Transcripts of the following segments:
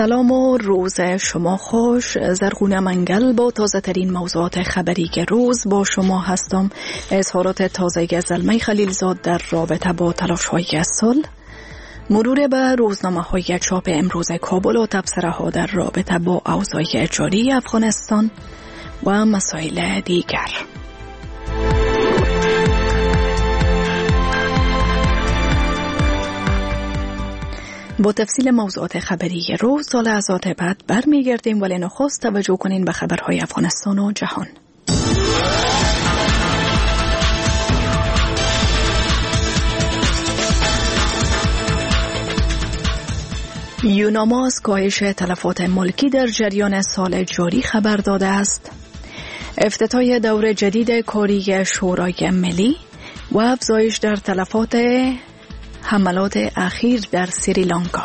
سلام و روز شما خوش. زرغونه منگل با تازه ترین موضوعات خبری که روز با شما هستم. اظهارات تازه زلمه خلیلزاد در رابطه با تلاش‌های صلح، مرور به روزنامه‌های چاپ امروز کابل و تبصره‌ها در رابطه با اوضاع جاری افغانستان و مسائل دیگر. با تفصیل موضوعات خبری روز تا لحظات بعد برمیگردیم، ولی نخست توجه کنین به خبرهای افغانستان و جهان. یوناما از کاهش تلفات ملکی در جریان سال جاری خبر داده است. افتتاح دور جدید کاری شورای ملی و افزایش در تلفات حملات اخیر در سریلانکا.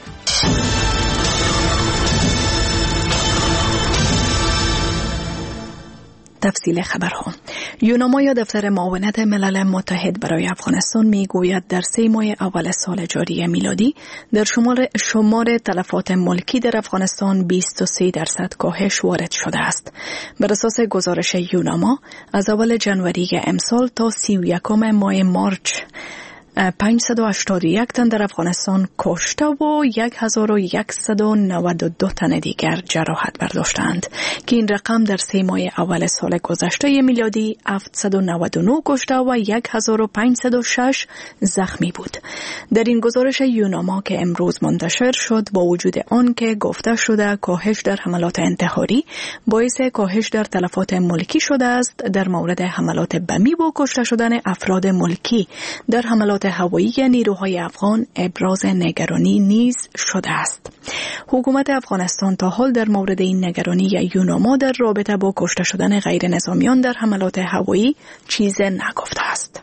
تفصیل خبرها. یوناما یا دفتر معاونت ملل متحد برای افغانستان میگوید در 3 ماه اول سال جاری میلادی در شمار تلفات ملکی در افغانستان 23% کاهش وارد شده است. بر اساس گزارش یوناما از اول جنوری امسال تا 31 ماه مارچ 581 تن در افغانستان کشته و 1192 تن دیگر جراحت برداشتند که این رقم در 3 ماه اول سال گذشته میلادی 799 کشته و 1506 زخمی بود. در این گزارش یوناما که امروز منتشر شد، با وجود آن که گفته شده کاهش در حملات انتحاری باعث کاهش در تلفات ملکی شده است، در مورد حملات بمی و کشته شدن افراد ملکی در حملات هوایی نیروهای افغان ابراز نگرانی نیز شده است. حکومت افغانستان تا حال در مورد این نگرانی یوناما در رابطه با کشته شدن غیر نظامیان در حملات هوایی چیز نگفته است.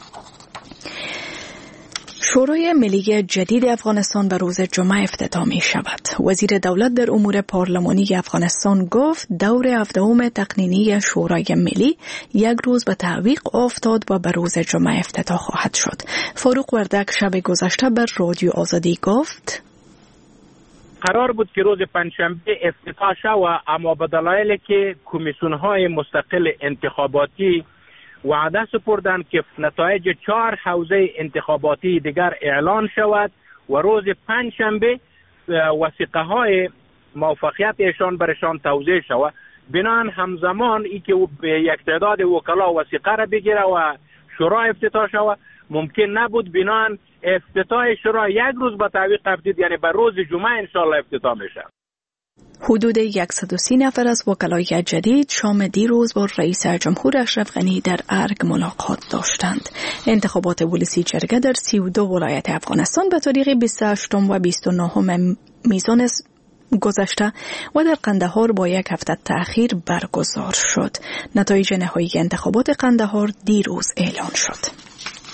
شورای ملی جدید افغانستان به روز جمعه افتتاح می شود. وزیر دولت در امور پارلمانی افغانستان گفت دور 17 تقنینی شورای ملی 1 روز به تعویق افتاد و به روز جمعه افتتاح خواهد شد. فاروق وردک شب گذشته بر رادیو آزادی گفت قرار بود که روز پنجشنبه افتتاح شود، اما به دلایلی که کمیسیون‌های مستقل انتخاباتی وعده سپردند که نتایج 4 حوزه انتخاباتی دیگر اعلان شود و روز پنجشنبه وثیقه های موفقیت ایشان برشان توزیع شود. بنابراین همزمان ای که یک تعداد وکلا وثیقه را بگیره و شورا افتتاح شود ممکن نبود. بنابراین افتتاح شورا 1 روز به تعویق افتاد، یعنی به روز جمعه انشالله افتتاح میشه. حدود 130 نفر از وکلای جدید شام دیروز با رئیس جمهور اشرف غنی در ارگ ملاقات داشتند. انتخابات ولسی جرگه در 32 ولایت افغانستان به تاریخ 28 و 29 میزان گذشته و در قندهار با 1 هفته تأخیر برگزار شد. نتایج نهایی انتخابات قندهار دیروز اعلان شد.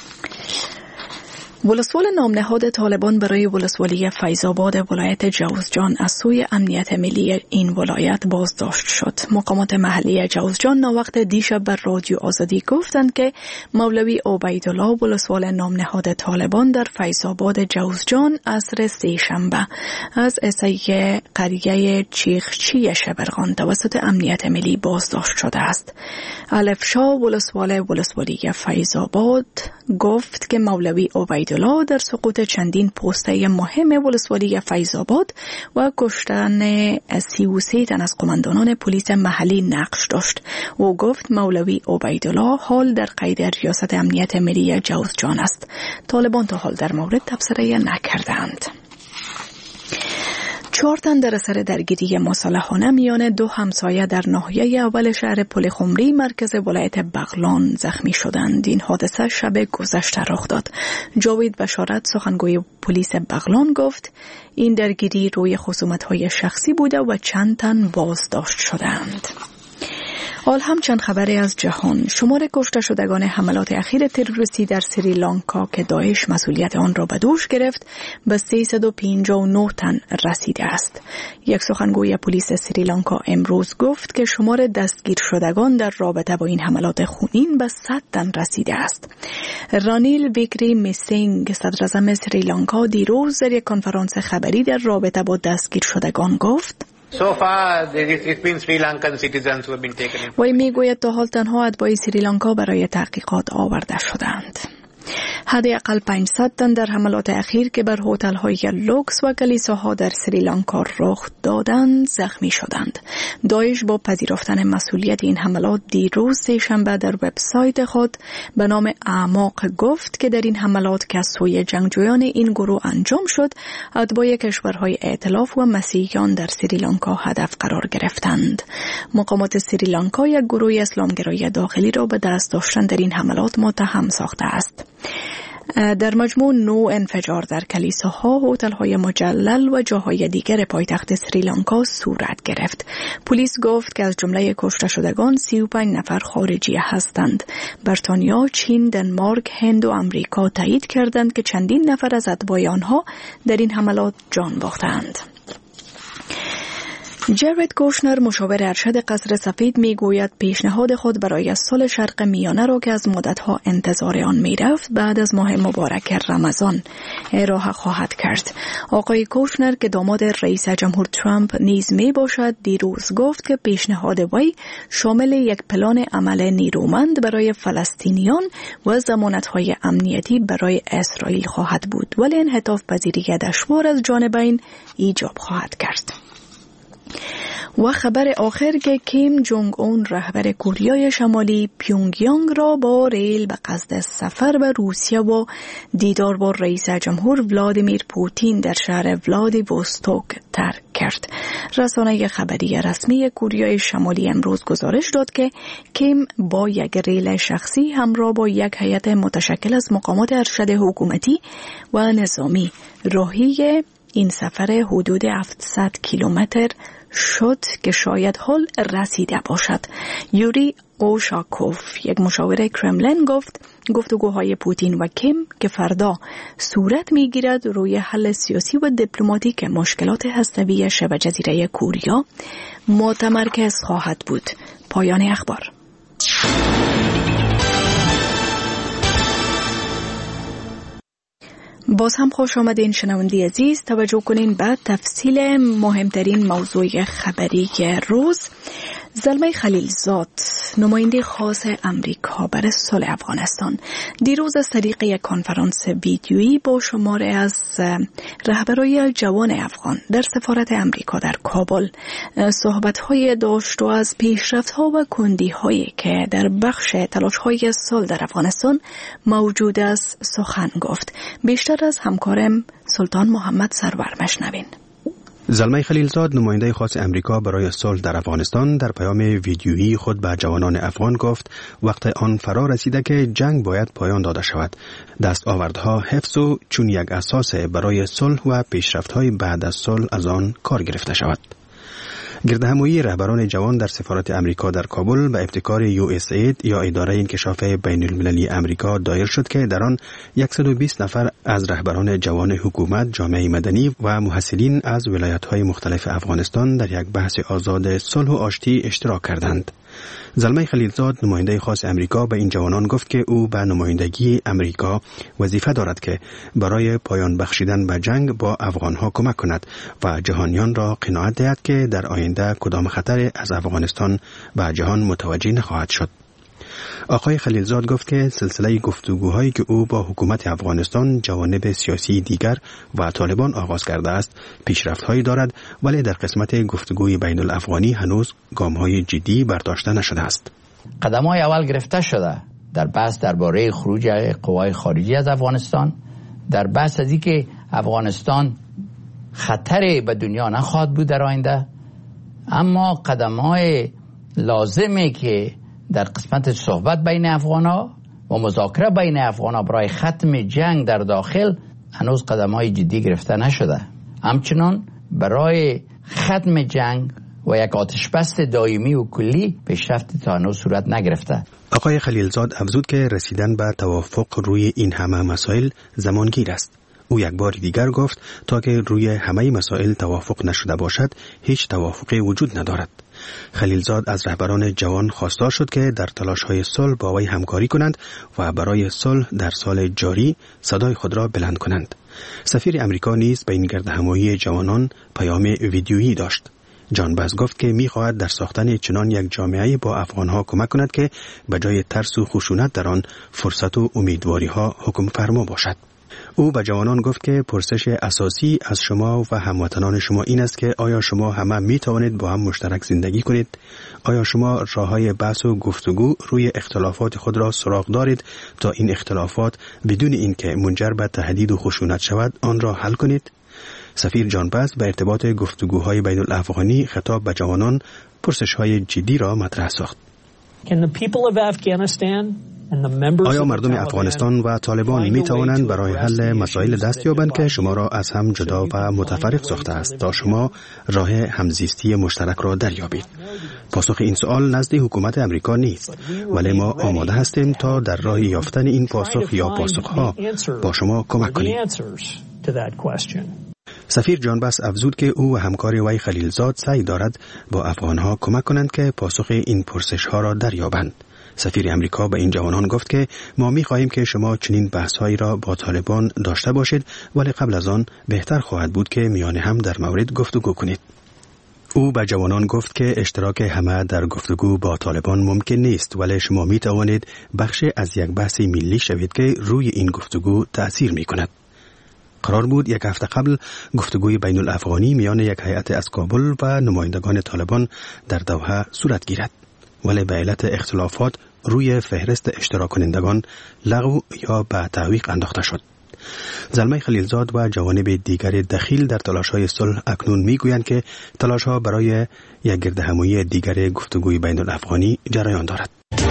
ولسوال نامنهاد طالبان برای ولسوالی فیض‌آباد ولایت جوزجان از سوی امنیت ملی این ولایت بازداشت شد. مقامات محلی جوزجان ناوقت دیشب بر رادیو آزادی گفتند که مولوی عبیدالله ولسوال نامنهاد طالبان در فیض‌آباد جوزجان عصر سه‌شنبه از اسای قریه چیخچی شبرغان توسط امنیت ملی بازداشت شده است. الفشا ولسوالی فیض‌آباد گفت که مولوی عبیدالله در سقوط چندین پسته مهم ولسوالی فیض‌آباد و کشتن 33 تن از قماندانان پلیس محلی نقش داشت. او گفت مولوی عبیدالله حال در قید ریاست امنیت ملی جوزجان است. طالبان تا حال در مورد تبصره نکردند. 4 تن در اثر درگیری مصالحانه میان 2 همسایه در ناحیه اول شهر پلخمری مرکز ولایت بغلان زخمی شدند. این حادثه شب گذشته رخ داد. جاوید بشارت سخنگوی پلیس بغلان گفت این درگیری روی خصومت‌های شخصی بوده و چند تن بازداشت شدند. حال هم چند خبری از جهان. شمار کشته شدگان حملات اخیر تروریستی در سریلانکا که داعش مسئولیت آن را به دوش گرفت به 359 تن رسیده است. یک سخنگوی پلیس سریلانکا امروز گفت که شمار دستگیر شدگان در رابطه با این حملات خونین به 100 تن رسیده است. رانیل ویکری میسینگ صدر اعظم سریلانکا دیروز در یک کنفرانس خبری در رابطه با دستگیر شدگان گفت So far, it's been Sri Lankan citizens who have been taken in. وی میگوید تا حال تنها اتباع سریلانکا برای تحقیقات آورده شدند. حداقل 500 تن در حملات اخیر که بر هتل‌های لوکس و کلیساها در سریلانکا رخ دادند زخمی شدند. داعش با پذیرفتن مسئولیت این حملات دیروز سه‌شنبه در وبسایت خود به نام اعماق گفت که در این حملات که از سوی جنگجویان این گروه انجام شد، اتباع کشورهای ائتلاف و مسیحیان در سریلانکا هدف قرار گرفتند. مقامات سریلانکا یک گروه اسلامگرای داخلی را به دست داشتن در این حملات متهم ساخته است. در مجموع 9 انفجار در کلیساها، هتل‌های مجلل و جاهای دیگر پایتخت سریلانکا صورت گرفت. پلیس گفت که از جمله کشته شدگان 35 نفر خارجی هستند. بریتانیا، چین، دنمارک، هند و آمریکا تایید کردند که چندین نفر از اتباع آنها در این حملات جان باختند. جارد کوشنر مشاور ارشد قصر سفید میگوید پیشنهاد خود برای صلح شرق میانه را که از مدتها انتظار آن میرفت بعد از ماه مبارک رمضان ارائه خواهد کرد. آقای کوشنر که داماد رئیس جمهور ترامپ نیز می باشد دیروز گفت که پیشنهاد وی شامل یک پلان عمل نیرومند برای فلسطینیان و ضمانت‌های امنیتی برای اسرائیل خواهد بود، ولی انعطاف پذیری دشوار از جانبین ایجاب خواهد کرد. و خبر آخر که کیم جونگ اون رهبر کره شمالی پیونگیانگ را با ریل به قصد سفر به روسیه و دیدار با رئیس جمهور ولادیمیر پوتین در شهر ولادیوستوک ترک کرد. رسانه خبری رسمی کره شمالی امروز گزارش داد که کیم با یک ریل شخصی همراه با یک هیئت متشکل از مقامات ارشد حکومتی و نظامی راهی این سفر حدود 700 کیلومتر شد که شاید حال رسیده باشد. یوری اوشاکوف یک مشاور کرملین گفت گفتگوهای پوتین و کیم که فردا صورت میگیرد روی حل سیاسی و دیپلماتیک مشکلات هسته‌ای شبه جزیره کوریا متمرکز خواهد بود. پایان اخبار. باز هم خوش آمدین شنونده عزیز. توجه کنین به تفصیل مهمترین موضوع خبری روز. زلمه خلیلزاد نماینده خاص امریکا برای صلح افغانستان دیروز از طریق یک کنفرانس ویدیویی با شماری از رهبرای جوان افغان در سفارت امریکا در کابل صحبت‌های داشت و از پیشرفت‌ها و کندی‌هایی که در بخش تلاش‌های صلح در افغانستان موجود است سخن گفت. بیشتر از همکارم سلطان محمد سرور مشنوین. زلمه خلیلزاد نماینده خاص امریکا برای صلح در افغانستان در پیام ویدیویی خود به جوانان افغان گفت وقت آن فرا رسیده که جنگ باید پایان داده شود. دستاوردها حفظ و چون یک اساس برای صلح و پیشرفت‌های بعد از صلح از آن کار گرفته شود. گردهمایی رهبران جوان در سفارت امریکا در کابل به ابتکار USAID یا اداره انکشاف بین المللی امریکا دایر شد که در آن 120 نفر از رهبران جوان حکومت، جامعه مدنی و محصلین از ولایت‌های مختلف افغانستان در یک بحث آزاد صلح و آشتی اشتراک کردند. زلمه خلیلزاد نماینده خاص امریکا به این جوانان گفت که او به نمایندگی امریکا وظیفه دارد که برای پایان بخشیدن به جنگ با افغانها کمک کند و جهانیان را قناعت دهد که در آینده کدام خطر از افغانستان به جهان متوجه نخواهد شد. آقای خلیلزاد گفت که سلسله گفتگوهایی که او با حکومت افغانستان، جوانب سیاسی دیگر و طالبان آغاز کرده است پیشرفت‌هایی دارد، ولی در قسمت گفتگوی بین الافغانی هنوز گام‌های جدی برداشته نشده است. قدم‌های اول گرفته شده در بحث درباره خروج قوای خارجی از افغانستان، در بحث از اینکه افغانستان خطری به دنیا نخواهد بود در آینده، اما قدم‌های لازمی که در قسمت صحبت بین افغان‌ها و مذاکره بین افغان‌ها برای ختم جنگ در داخل هنوز قدم‌های جدی گرفته نشده. همچنان برای ختم جنگ و یک آتشبس دائمی و کلی پیشرفت تا هنوز صورت نگرفته. آقای خلیلزاد افزود که رسیدن به توافق روی این همه مسائل زمانگیر است. او یک بار دیگر گفت تا که روی همه مسائل توافق نشده باشد هیچ توافقی وجود ندارد. خلیلزاد از رهبران جوان خواستار شد که در تلاش‌های صلح با وی همکاری کنند و برای صلح در سال جاری صدای خود را بلند کنند. سفیر امریکا نیز به این گردهمایی جوانان پیام ویدیویی داشت. جان باز گفت که می‌خواهد در ساختن چنان یک جامعه با افغان‌ها کمک کند که به جای ترس و خشونت در آن فرصت و امیدواری‌ها حکم فرما باشد. او به جوانان گفت که پرسش اساسی از شما و هموطنان شما این است که آیا شما همه می توانید با هم مشترک زندگی کنید؟ آیا شما راه‌های بحث و گفتگو روی اختلافات خود را سراغ دارید تا این اختلافات بدون اینکه منجر به تهدید و خشونت شود آن را حل کنید؟ سفیر جان باز به ارتباط گفتگوهای بین الافغانی خطاب به جوانان پرسش‌های جدی را مطرح ساخت. آیا مردم افغانستان و طالبان می توانند برای حل مسائل دست یابند که شما را از هم جدا و متفرق ساخته است تا شما راه همزیستی مشترک را دریابید؟ پاسخ این سوال نزد حکومت امریکا نیست، ولی ما آماده هستیم تا در راه یافتن این پاسخ یا پاسخها با شما کمک کنیم. سفیر جان باز افزود که او و همکار وی خلیلزاد سعی دارد با افغانها کمک کنند که پاسخ این پرسش‌ها را دریابند. سفیر امریکا به این جوانان گفت که ما می‌خواهیم که شما چنین بحث‌هایی را با طالبان داشته باشید، ولی قبل از آن بهتر خواهد بود که میان هم در مورد گفتگو کنید. او به جوانان گفت که اشتراک همه در گفتگو با طالبان ممکن نیست، ولی شما می توانید بخش از یک بحث ملی شوید که روی این گفتگو تأثیر می کند. قرار بود یک هفته قبل گفتگوی بین الافغانی میان یک هیئت از کابل و نمایندگان طالبان در دوحه صورت گیرد، ولی به علت اختلافات روی فهرست اشتراک کنندگان لغو یا به تعویق انداخته شد. زلمه خلیلزاد و جوانب دیگر دخیل در تلاش‌های صلح اکنون میگویند که تلاش‌ها برای یک گردهمایی دیگر گفتگوی بین الافغانی جریان دارد.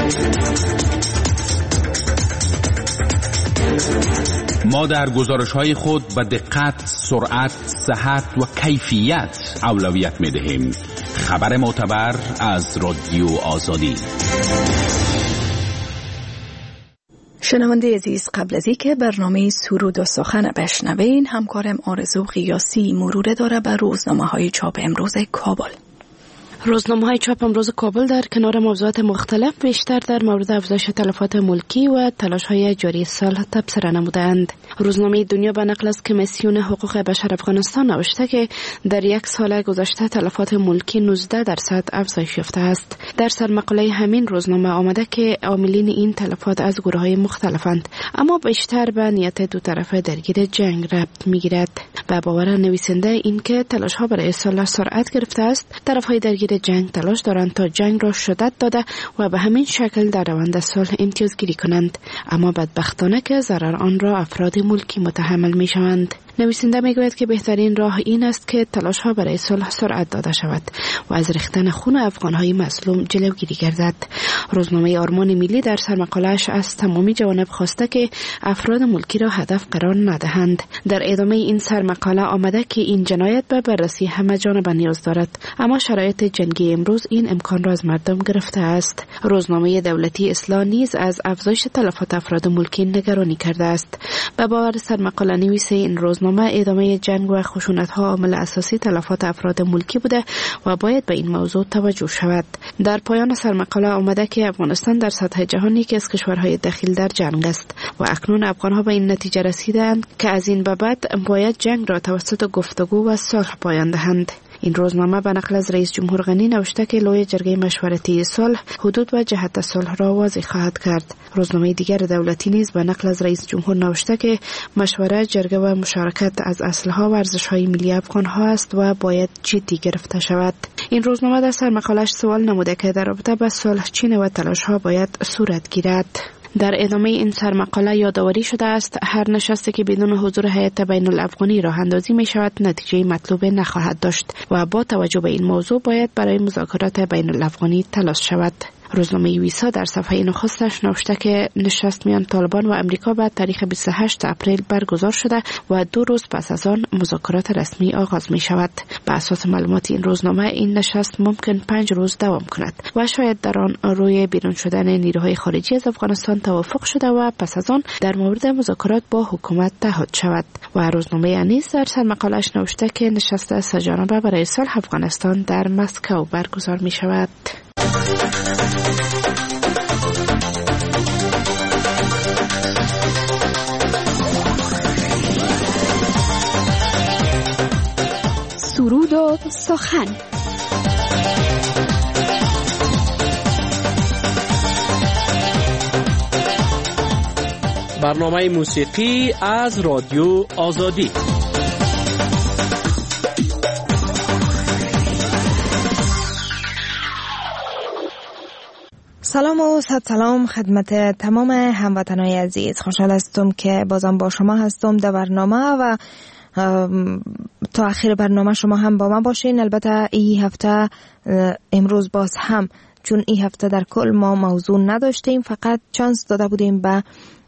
ما در گزارش‌های خود به دقت، سرعت، صحت و کیفیت اولویت می‌دهیم. خبر معتبر از رادیو آزادی. شنونده عزیز، قبل از اینکه برنامه سرود و سخن بشنوین، همکارم آرزو قیاسی مرور داره به روزنامه‌های چاپ امروز کابل. روزنامه‌های چاپ امروز کابل در کنار موضوعات مختلف بیشتر در مورد افزایش تلفات ملکی و تلاش‌های جاری صلح تبصره نمودند. روزنامه دنیا به نقل از کمیسیون حقوق بشر افغانستان نوشته که در یک سال گذشته تلفات ملکی 19% افزایش یافته است. در سرمقاله همین روزنامه آمده که عاملین این تلفات از گروه‌های مختلفند، اما بیشتر به نیت دو طرفه درگیر جنگ ربط می‌گیرد. به باور نویسنده این که تلاش‌ها برای صلح سرعت گرفته است، طرف‌های درگیر جنگ تلاش دارند تا جنگ را شدت داده و به همین شکل در روند صلح امتیازگیری کنند، اما بدبختانه که ضرر آن را افراد ملکی متحمل می شوند. نویسنده می گوید که بهترین راه این است که تلاش ها برای صلح سرعت داده شود و از ریختن خون افغان‌های مظلوم جلوگیری گردد. روزنامه آرمان ملی در سرمقاله‌اش از تمامی جوانب خواسته که افراد ملکی را هدف قرار ندهند. در ادامه این سرمقاله آمده که این جنایت به بررسی همه جانبه نیاز دارد، اما شرایط جنگی امروز این امکان را از مردم گرفته است. روزنامه دولتی اصلاح نیز از افزایش تلفات افراد ملکی نگرانی کرده است. به باور سرمقاله نویس این روزنامه ادامه جنگ و خشونت‌ها عامل اساسی تلفات افراد ملکی بوده و باید به این موضوع توجه شود. در پایان سرمقاله آمده که افغانستان در سطح جهان یکی از کشورهای دخیل در جنگ است و اکنون افغان‌ها به این نتیجه رسیدند که از این به بعد باید جنگ را توسط گفتگو و صلح پایان دهند. این روزنامه به نقل از رئیس جمهور غنی نوشته که لوی جرگه مشورتی صلح حدود و جهت صلح را واضح خواهد کرد. روزنامه دیگر دولتی نیز به نقل از رئیس جمهور نوشته که مشوره، جرگه و مشارکت از اصلها و ارزش‌های ملی افغان‌ها است و باید جدی گرفته شود. این روزنامه در سرمقاله‌اش سوال نموده که در رابطه با صلح چین و تلاش‌ها باید صورت گیرد. در ادامه این سرمقاله یادآوری شده است هر نشستی که بدون حضور هیئت بین الافغانی راه اندازی می شود نتیجه مطلوب نخواهد داشت و با توجه به این موضوع باید برای مذاکرات بین الافغانی تلاش شود. روزنامه ویسا در صفحه نخستش نوشته که نشست میان طالبان و امریکا بعد تاریخ 28 اپریل برگزار شده و 2 روز پس از آن مذاکرات رسمی آغاز می شود. به اساس معلومات این روزنامه این نشست ممکن 5 روز دوام کند و شاید در آن روی بیرون شدن نیروهای خارجی از افغانستان توافق شده و پس از آن در مورد مذاکرات با حکومت تعهد شود. و روزنامه انیس در سرمقالش نوشته که نشست سه‌جانبه برای صلح افغانستان در مسکو برگزار می شود. سرود و سخن. برنامه موسیقی از رادیو آزادی. سلام و صد سلام خدمت تمام هموطنان عزیز. خوشحال هستم که بازم با شما هستم در برنامه و تا آخر برنامه شما هم با من باشین. البته این هفته امروز باز هم چون این هفته در کل ما موضوع نداشتیم، فقط چانس داده بودیم به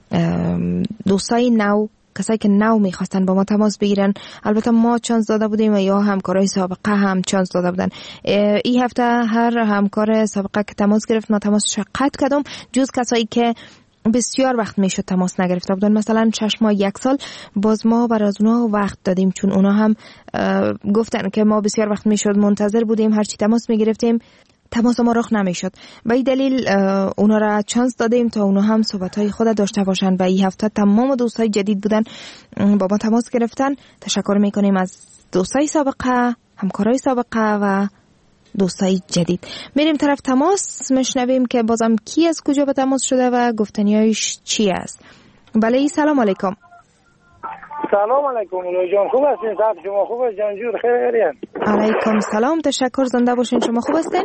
دوستای نو، کسایی که نو میخواستن با ما تماس بگیرن. البته ما چانس داده بودیم و یا همکارای سابقه هم چانس داده بودن. این هفته هر همکار سابقه که تماس گرفت ما تماسش قطع کردم، جز کسایی که بسیار وقت میشد تماس نگرفته بودن، مثلا 6 ماه 1 سال، باز ما برای اونا وقت دادیم چون اونا هم گفتن که ما بسیار وقت میشد منتظر بودیم، هرچی تماس میگرفتیم تماس ما رخ نمیشد. به این دلیل اونا را چانس دادیم تا اونا هم صحبت‌های خود داشته باشن. و این هفته تمام دوستای جدید بودن با ما تماس گرفتن. تشکر میکنیم از دوستای سابقه، همکارای سابقه و دوستای جدید. میریم طرف تماس، میشنویم که بازم کی از کجا به تماس شده و گفتنیایش چی است. بله، سلام علیکم. سلام علیکم مولا جان، خوب هستین؟ صحت شما خوب است؟ جانجور خیریت؟ علیکم سلام، تشکر، زنده باشین. شما خوب هستین؟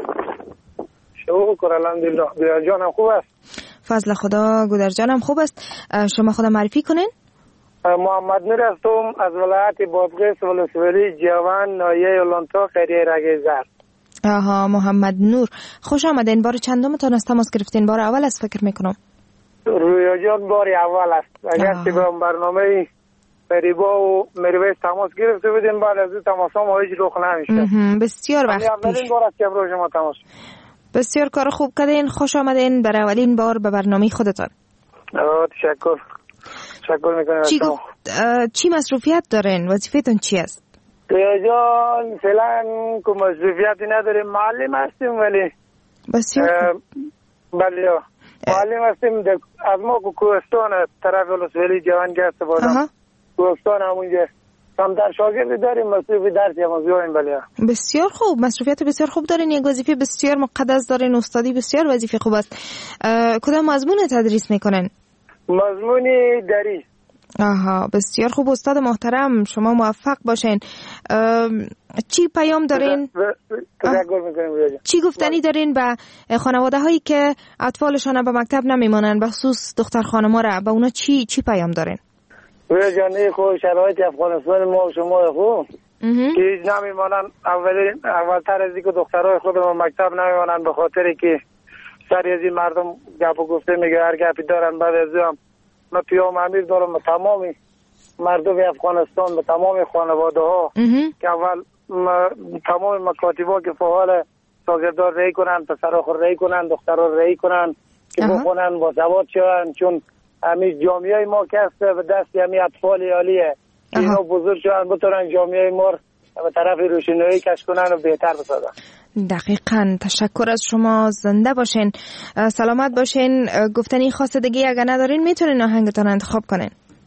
شکر الحمدلله. گودر جانم خوب است؟ فضل خدا، گودر جانم خوب است. شما خود معرفی کنین؟ محمد نور هستم از ولایت بادغیس، ولسوالی جوان، ناحیه اولانتا، قریه رگیزر. آها، محمد نور، خوش آمدین. بار چندمتون از تماس گرفتین؟ بار اول است فکر میکنم. رویا جان بار اول است. اگر که به برنامه فریبا و مرویس تماس گرفته بودیم، بعد از این تماس هم هیچ رخ نمیشه. بسیار وقت پیش. اولین بار است که برای شما تماس. بسیار کار خوب کردین، خوش آمدین برای اولین بار به برنامه خودتان. تشکر میکنم. چی مصروفیت دارین؟ وظیفتون چی است؟ رویا جان فعلا که مصروفیتی نداریم، معلم هستیم. ولی بسیار بله معلم هستیم از ما که کوهستان طرف ولسوالی جوان گشت بودم. کوهستان همونجا کمتر شاگردی داریم، مصروف درسی هم از بیایم. بله بسیار خوب، مصروفیت بسیار خوب دارین، یک وظیفه بسیار مقدس دارین، استادی بسیار وظیفه خوب است. کدام مضمون تدریس میکنن؟ مضمونی دری. آها، بسیار خوب استاد محترم، شما موفق باشین. چی پیام دارین؟ چی گفتنی دارین به خانواده هایی که اطفالشان به مکتب نمیمانن، به خصوص دختر خانم ها را، به اونا چی پیام دارین؟ جانه خود شرایط افغانستان ما و شما خوب که هیچ نمیمانن. اولتر از اینکه دخترای خودم مکتب نمیمانن به خاطر که سری از این مردم گپ و گفته میگه هر گپی دارن. بعد از هم من پیام امیر دارم به تمام مردم افغانستان، به تمام خانواده ها که اول تمام مکاتبا که فعال شاگردان رای کنن، پسرها خود رای کنن، دخترها رای کنن که بخونن، با سواد شون. چون همین جامعه ما که است به دست همین اطفال عالیه که اینا بزرگ شون بتونن جامعه ما به طرف روشنایی کش کنن و بهتر بسازن. دقیقاً. تشکر از شما، زنده باشین، سلامت باشین. گفتنی خاص دیگه اگر ندارین میتونین آهنگتون انتخاب کنین.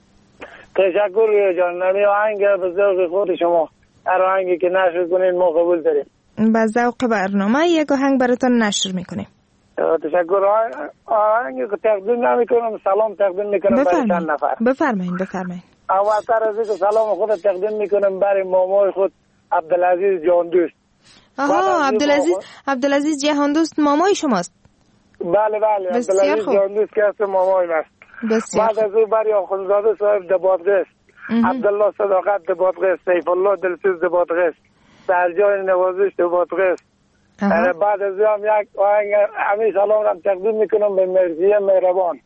تشکر جان. نمی آهنگ به ذوق خود شما، هر آهنگی که نشر کنین ما قبول داریم. به ذوق برنامه یک آهنگ براتون نشر میکنیم. تشکر. آهنگی که تقدیم نمیکنم، سلام تقدیم میکنم برای چند نفر. بفرمایین. اولتر از اینکه سلام خود تقدیم میکنم برای مامای خود عبدالعزیز جهان دوست. آها، عبدالعزیز جهان دوست مامای شماست؟ بله عبدالعزیز جهان دوست که هست مامای است. بعد از او برای آخوندزاده صاحب دبادغیس، عبدالله صداقت دبادغیس، سیف الله دلسوز دبادغیس، سرجان نوازش دبادغیس، بعد از هم یک آهنگ همین سلام را تقدیم میکنم به مرزی مهربان.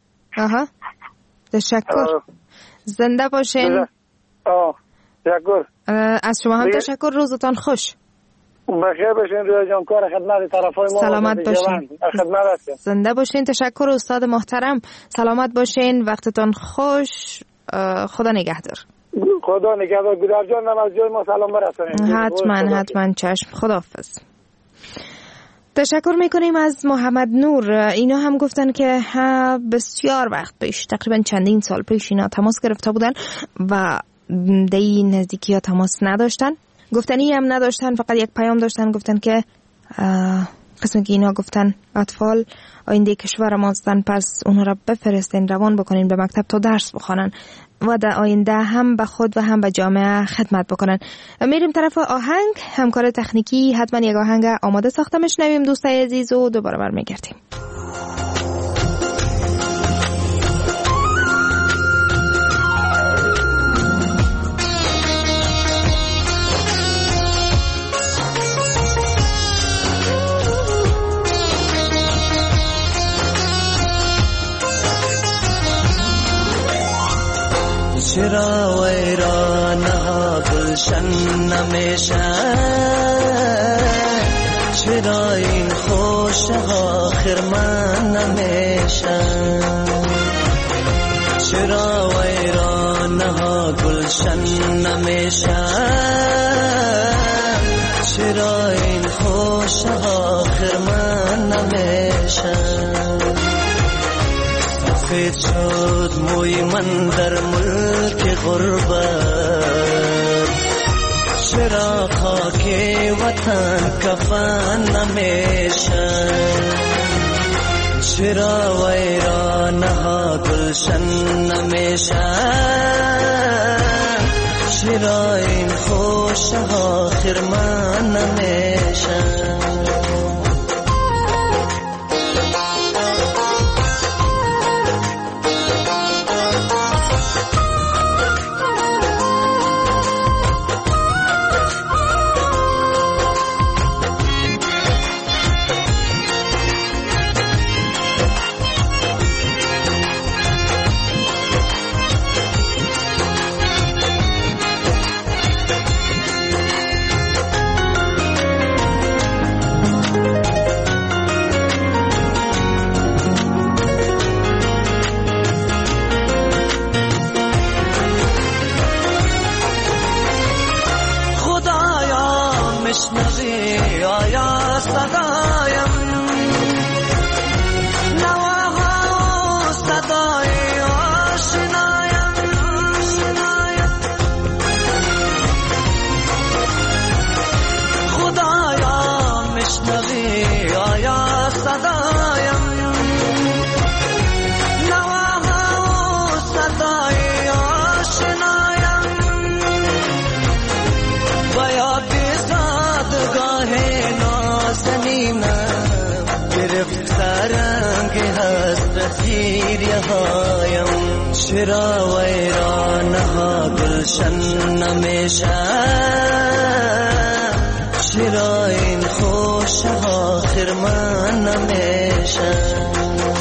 تشکر. زنده باشین. تشکر. از شما هم تشکر. روزتان خوش. بخیر باشین رویا جان. کار خدمت طرفای ما. سلامت باشین. خدمت هستیم. زنده باشین. تشکر استاد محترم. سلامت باشین. وقتتان خوش. خدا نگهدار. خدا نگهدار. گودر جان هم از جای ما سلام برسانید. حتما چشم. خداحافظ. تشکر میکنیم از محمد نور. اینا هم گفتن که بسیار وقت پیش، تقریبا چندین سال پیش اینا تماس گرفته بودن و دی نزدیکی ها تماس نداشتن، گفتنی هم نداشتن، فقط یک پیام داشتن. گفتن که قسمی که اینا گفتن اطفال آینده کشور ما هستن، پس اونها را بفرستین، روان بکنین به مکتب تا درس بخوانن و در آینده هم به خود و هم به جامعه خدمت بکنن. میریم طرف آهنگ. همکار تکنیکی حتما یک آهنگ آماده ساخته میشنویم دوستای عزیز و دوباره برمیگردیم. چرا ویرانها گلشن نمیشن، چرا این خوشها خرمن نمیشن، چرا ویرانها گلشن نمیشن، چرا این خوشها خرمن نمیشن. سفید شد موی من در ملک غربت، چرا خاک وطن کفن نمیشن، چرا ویرانها گلشن نمیشن، چرا این خوشها خرمن نمیشن. چرا ویرانها گلشن نمیشن، چرا این خوشها خرمن نمیشن.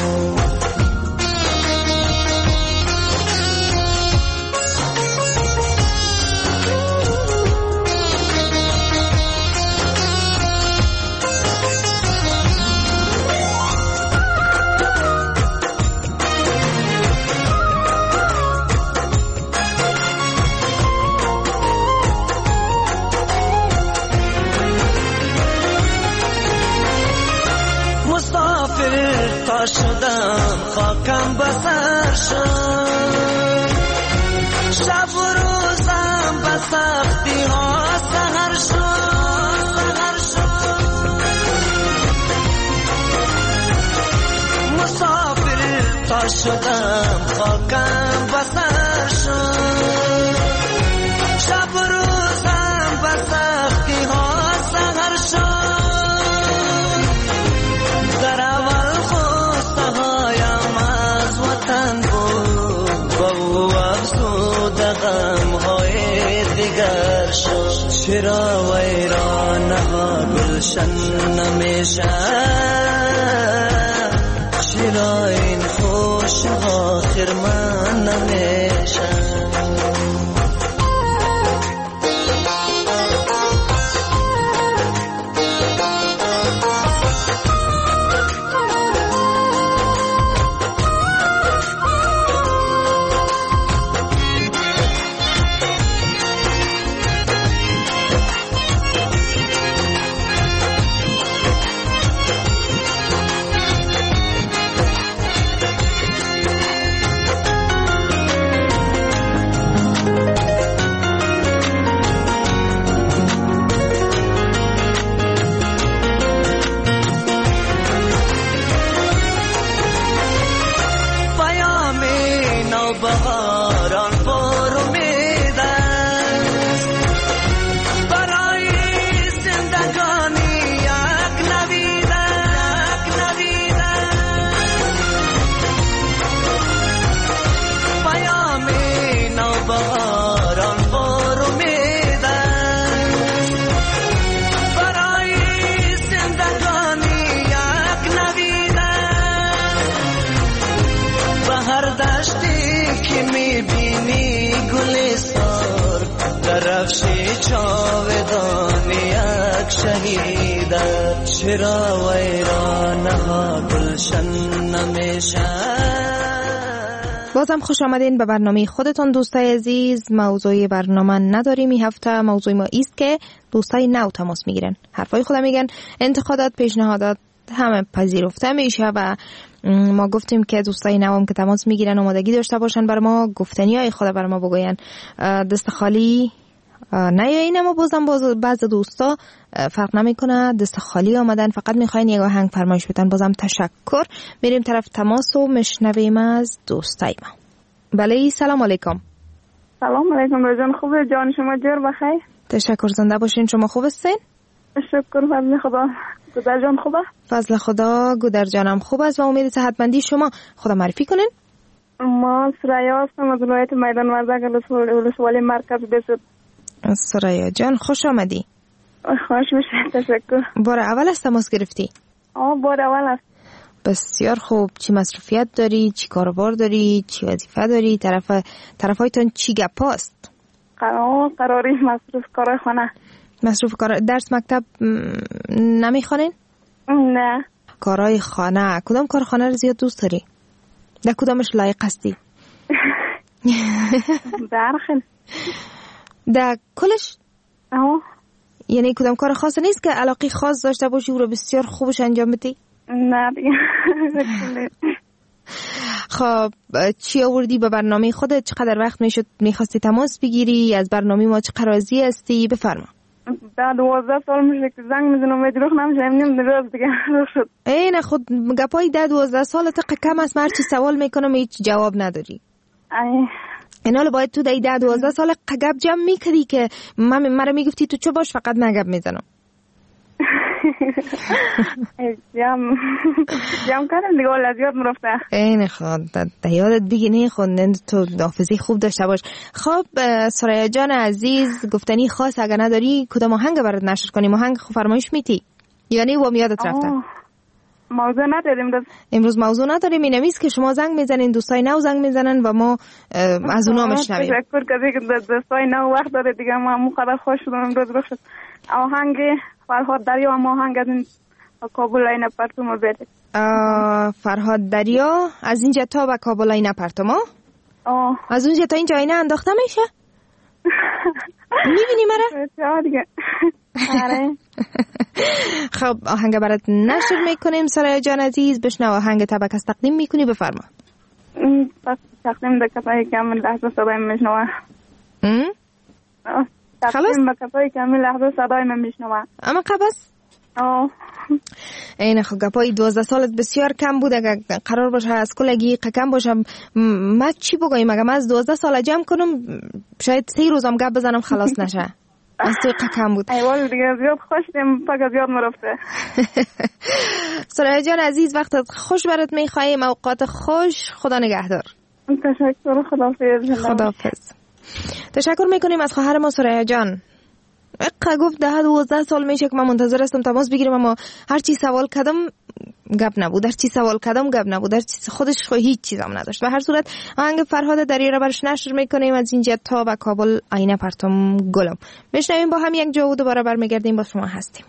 شدم خاکم بسر شد، شب و روزم به سختی ها سهر شد، مسافر تا شدم خاکم بسر شد، شب و روزم به سختی ها سهر شد. در اول غم های دیگر شد، چرا ویرانها گلشن نمیشه چرا این خوش آخر من نمیشه چرا ویرانها گلشن نمیشه. بازم خوش آمدین به برنامه خودتون دوستای عزیز. موضوع برنامه نداریم این هفته. موضوع ما ایست که دوستای نو تماس میگیرن، حرفای خودم میگن، انتقادات، پیشنهادات همه پذیرفته میشه و ما گفتیم که دوستای نو هم که تماس میگیرن آمادگی داشته باشن بر ما گفتنیای خود بر ما بگوین. دست خالی نیاین، اما بازم بعض دوستا فرق نمیکنه دست خالی آمدن، فقط میخواین یک آهنگ فرمایش بدن. بازم تشکر. میریم طرف تماس و مشنویم از دوستای ما. بله سلام علیکم. سلام علیکم جان، خوبه جان؟ شما جور بخیر؟ تشکر، زنده باشین. شما خوب هستین؟ شکر، فضل خدا. گودر جان خوبه؟ فضل خدا، گودر جانم خوب است و امید صحتمندی شما. خدا معرفی کنین. ما سریا هستم از ولایت میدان وردگ ولسوالی مرکز بسد. سریا جان خوش آمدی. خوش میشه، تشکر. بار اول است تماس گرفتی؟ بار اول است. بسیار خوب. چی مصروفیت داری؟ چی کاروبار داری؟ چی وظیفه داری؟ طرفایتان چی گپ است؟ قراری مصروف کار خانه. مصروف کار. درس مکتب نمیخوانین؟ نه. کارهای خانه. کدام کار خانه رو زیاد دوست داری؟ در کدامش لایق هستی؟ درخل. در کلش؟ یعنی کدام کار خاص نیست که علاقه خاص داشته باشی و رو بسیار خوبش انجام بدی؟ نه دیگه. خب چی آوردی به برنامه خودت؟ چقدر وقت میشد میخواستی تماس بگیری؟ از برنامه ما چقدر راضی هستی؟ بفرما. در 12 سال میشه که زنگ میزنم و دروغ نمیشه، نیم روز دیگه روز شد. نه خود گپای 12 سال تا کم است. هرچی سوال میکنم هیچ جواب نداری. اینال باید تو در 12 سال قگب جمع میکردی که مرا میگفتی تو چو باش فقط من گپ میزنم. جمع کردم دیگه ولی از یاد مرفته. اینه خود در یادت بگی خود تو حافظه خوب داشته باش. خب سریا جان عزیز، گفتنی خاص اگر نداری کدام آهنگ برات نشر کنیم؟ آهنگ فرمایش میتی یعنی و میادت رفته؟ موضوع نداریم امروز موضوع نداریم. این نمیست که شما زنگ میزنین، دوستای نو زنگ میزنن و ما از اونا مشنویم. تشکر که دوستای نو وقت داره دیگه. ما مقدر خوش شدم امروز روز شد. آهنگ فرهاد دریا و آهنگ از این کابل این پرتوم بده. فرهاد دریا از اینجا تا به کابل این پرتوم؟ از اونجا تا اینجا اینه انداخته میشه؟ میبینی مرا؟ دیگه. خب آهنگ برات نشر میکنیم سریا جان عزیز. بشنو آهنگ تبک از تقدیم میکنی. بفرما. پس تقدیم به کسایی که همین لحظه صدای من میشنوه. تقدیم به کسایی که همین لحظه صدای من میشنوه. اما قبس؟ این خب گپای 12 سالت بسیار کم بود. اگر قرار باشه از کلگی کم باشم من چی بگویم؟ اگر من از 12 سال جمع کنم شاید 3 روزم گپ بزنم خلاص نشه. از توی کم بود. ایوال دیگه زیاد خوشیم پاک زیاد مرفته. سریا جان عزیز وقتت خوش برات میخواییم. اوقات خوش. خدا نگهدار. تشکر. خداحافظ. خداحافظ. تشکر میکنیم از خواهر ما سریا جان. گفت 10-12 سال میشه که من منتظر هستم تماس بگیرم، اما هر چی سوال کردم گپ نبود، هر چی سوال کردم گپ نبود، هر چی خودش هیچ چیز هم نداشت. به هر صورت آهنگ فرهاد دری را برش نشر میکنیم از اینجا تا به کابل، آینه پرتم گلم. میشنویم با هم یک جا و دوباره برمیگردیم با شما هستیم.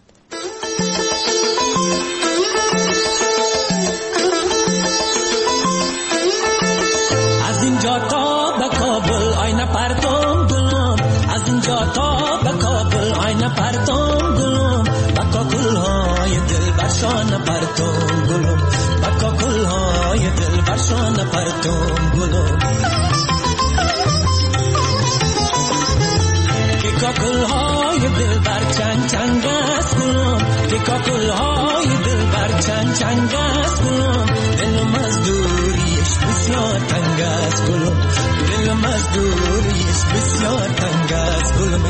از اینجا تا به کابل آینه پرتم گلم، از اینجا تا به کابل آینه پرتم گلم، بکا گلهای دل برشان پرتم گلم، بکا گلهای دل برشان پرتم گلم، که گلهای دل بر چنگ چنگ است گلم، که گلهای دل بر چنگ چنگ است گلم، دلم از دوریش بسیار تنگ است گلم، دلم از دوریش بسیار تنگ است گلم.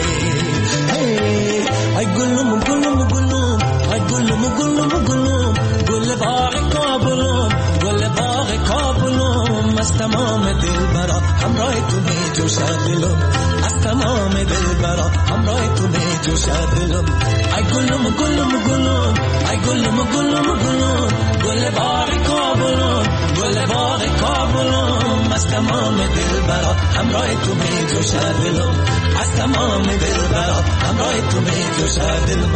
ای گلم گلم گلم، ای گلم گلم گلم، گل باغ کابلم، گل باغ کابلم، از تمام دل برا همراه تو می جوشد دلم، از تمام دل برا همراه تو می جوشد دلم. ای گلم گلم گلم، ای گلم گلم گلم، گل باغ کابلم، گل باغ کابلم، از تمام دل برا همراه تو می جوشد دلم، از تمام دل برا همراه تو می جوشد دلم.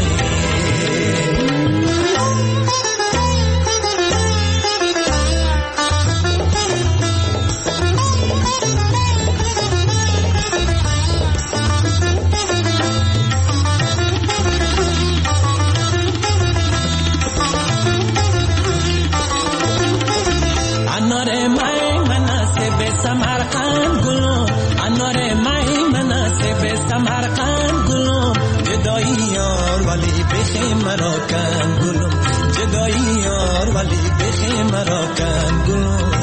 انار مای مناسب سمرقند گلم، انار مای مناسب سمرقند گلم، جدایی یار ولی بخی مرا کن گلم، جدایی یار ولی بخی مرا کن گلم.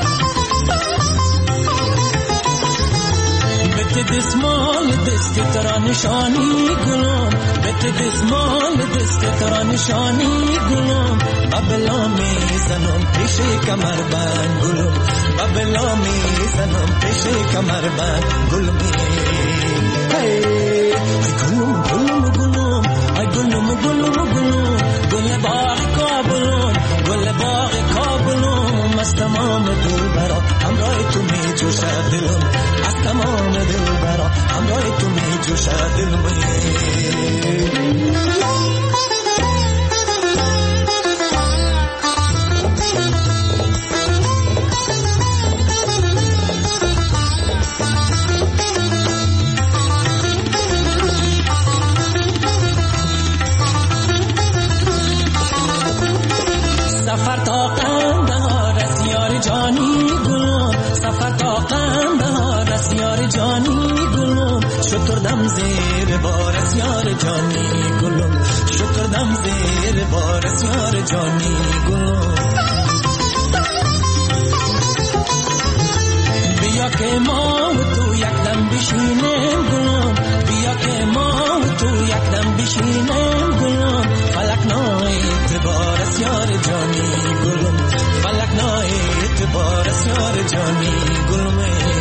بت دسمال دست ترا نشانی گلم، بت دسمال دست ترا نشانی گلم، بابلا می زنم پیش کمر بند گلم، بابلا می زنم پیش کمر بند گلم. ای گلم گلم گلم، ای گلم گلم گلم، گل باغ کابلم، گل باغ کابلم، از تمام دل برا همراه تو می جوشد دلم، از تمام دل برا همراه تو می جوشد دلم. سفر تا قندهار است یار جانی گلم، سفر تا قندهار است یار جانی گلم، شتردم زیر بار است یار جانی گلم، شتردم زیر بار است یار جانی گلم. بیا که ما و تو یک دم بشینیم گلم، بیا که ما و تو یک دم بشینیم گلم، فلک نای اعتبار است یار جانی گلم، فلک نای اعتبار است یار جانی گلم.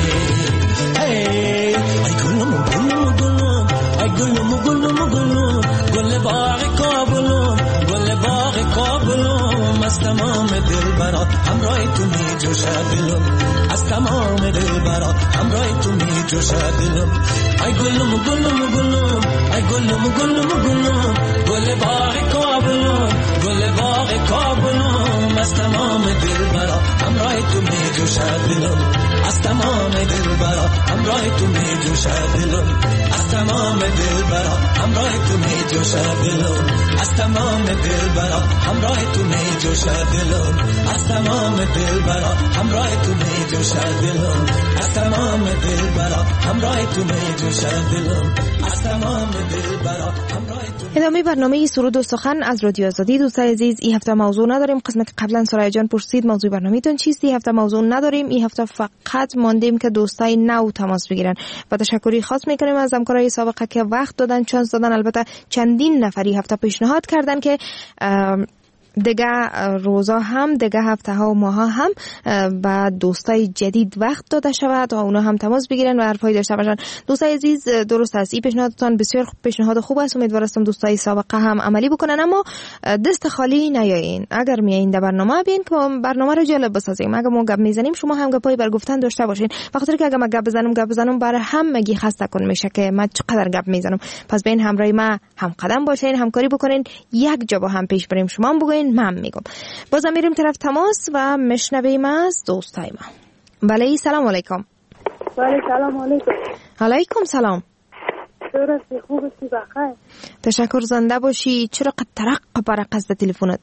ای گلم گلم گلم، ای گلم گلم گلم، گل باغ کابلم، گل باغ کابلم، از تمام دل برا همراه تو می جوشد دلم، از تمام دل برا همراه تو می جوشد دلم. ای گلم گلم گلم، ای گلم گلم گلم، گل باغ کابلم، گل باغ کابلم، از تمام دل برا همراه تو می جوشد دلم، از تمام دل برا همراه تو می جوشد دلم، از تمام دل برا همراه تو می جوشد دلم، از تمام دل برا همراه تو می جوشد دلم، از تمام دل برا همراه تو می جوشد دلم، از تمام دل برا همراه تو می جوشد دلم، از تمام دل برا همراه تو. ادامه برنامه سرود و سخن از رادیو آزادی. دوستان عزیز، این هفته موضوع نداریم. قسمت که قبلا سرای جان پرسید موضوع برنامه‌تون چیست، این هفته موضوع نداریم. این هفته فقط ماندیم که دوستای نو تماس بگیرن و تشکری خاص میکنیم از همکارای سابقه که وقت دادن، چانس دادن. البته چندین نفری هفته پیشنهاد کردن که دیگه روزا هم دیگه هفته ها و ماه ها هم با دوستای جدید وقت داده شود و اونا هم تماس بگیرن و حرفایی داشته باشن. دوستای عزیز درست است، این پیشنهادتان بسیار پیشنهاد خوب است. امیدوارم دوستای سابقه هم عملی بکنن، اما دست خالی نیایین. اگر میایین در برنامه بیاین که برنامه رو جالب بسازیم. اگر ما گپ میزنیم شما هم گپای بر گفتن داشته باشین، بخاطر که اگر ما گپ بزنم برای همگی خسته کن میشه که من چقدر گپ میزنم. پس بین همراهی ما هم قدم باشین، همکاری بکنین، یک جا با هم پیش بریم. شما هم بگوین من میگم. بازم میریم طرف تماس و مشنویم از دوستای ما. بله سلام علیکم. بله سلام علیکم. علیکم سلام. درستی، خوبی؟ بخیر. تشکر، زنده باشی. چرا قد برق از تلفنت؟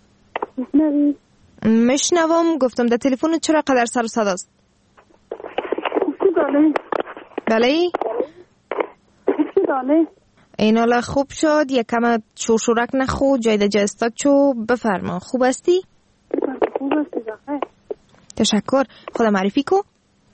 مشنوم. گفتم در تلفنت چرا قدر سر و صداست؟ بله این حالا خوب شد، یک کم شورشورک نخو، جای جا استاد چو. بفرما، خوب هستی؟ خوب هستی بخیر. تشکر. خدا معرفی کو.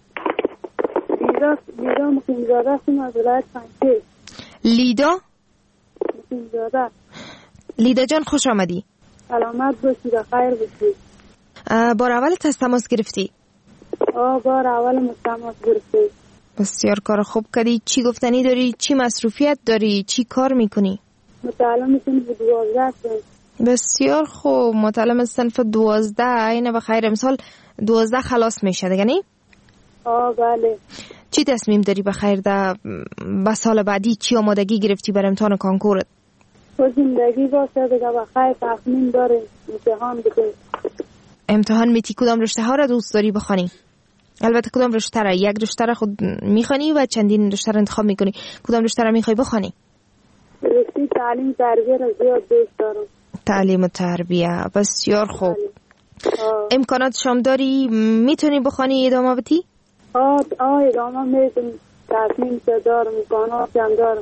لیدا مقیمزاده هستیم از ولایت پنجشیر. لیدا مقیمزاده. لیدا جان خوش آمدی. سلامت باشی، بخیر باشی. بار اول تماس گرفتی؟ بار اول تماس گرفتی. بسیار کار خوب کردی. چی گفتنی داری؟ چی مصروفیت داری؟ چی کار میکنی؟ متعلم صنف 12. بسیار خوب. متعلم صنف 12. اینه بخیر. امسال 12 خلاص میشه دیگه نی؟ بله. چی تصمیم داری بخیر در به سال بعدی؟ چی آمادگی گرفتی بر امتحان کانکورت؟ زندگی باشه دیگه بخیر. تصمیم داری امتحان بکنی. امتحان میتی کدام رشته ها را دوست داری بخوانی؟ البته کدام رشته را؟ یک رشته را خود میخوانی و چندین رشته را انتخاب میکنی؟ کدام رشته را میخوای بخوانی؟ رشته تعلیم تربیه را زیاد دوست دارم. تعلیم و تربیه. بسیار خوب. امکانات شام داری؟ میتونی بخوانی ادامه بدی؟ ادامه میتونی. تصمیم دارم، امکانات هم دارم.